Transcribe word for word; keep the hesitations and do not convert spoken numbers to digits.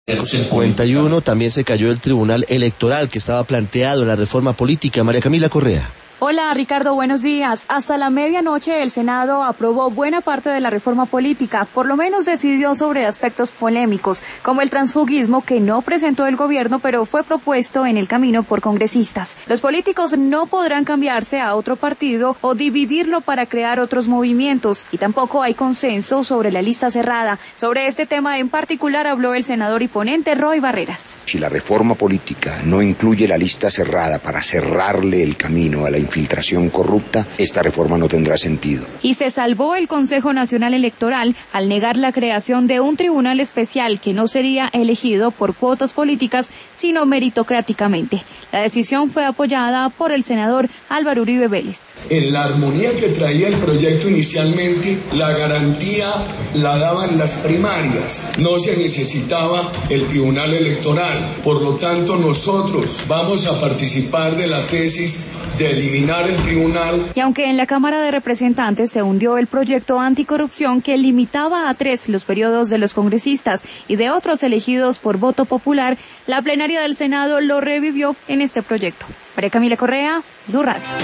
cincuenta y uno también se cayó el Tribunal Electoral que estaba planteado en la reforma política. María Camila Correa. Hola Ricardo, buenos días. Hasta la medianoche el Senado aprobó buena parte de la reforma política, por lo menos decidió sobre aspectos polémicos, como el transfugismo que no presentó el gobierno pero fue propuesto en el camino por congresistas. Los políticos no podrán cambiarse a otro partido o dividirlo para crear otros movimientos, y tampoco hay consenso sobre la lista cerrada. Sobre este tema en particular habló el senador y ponente Roy Barreras. Si la reforma política no incluye la lista cerrada para cerrarle el camino a la infiltración corrupta, esta reforma no tendrá sentido. Y se salvó el Consejo Nacional Electoral al negar la creación de un tribunal especial que no sería elegido por cuotas políticas, sino meritocráticamente. La decisión fue apoyada por el senador Álvaro Uribe Vélez. En la armonía que traía el proyecto inicialmente, la garantía la daban las primarias. No se necesitaba el tribunal electoral. Por lo tanto, nosotros vamos a participar de la tesis de eliminar el tribunal. Y aunque en la Cámara de Representantes se hundió el proyecto anticorrupción que limitaba a tres los periodos de los congresistas y de otros elegidos por voto popular, la plenaria del Senado lo revivió en este proyecto. María Camila Correa, Blue Radio.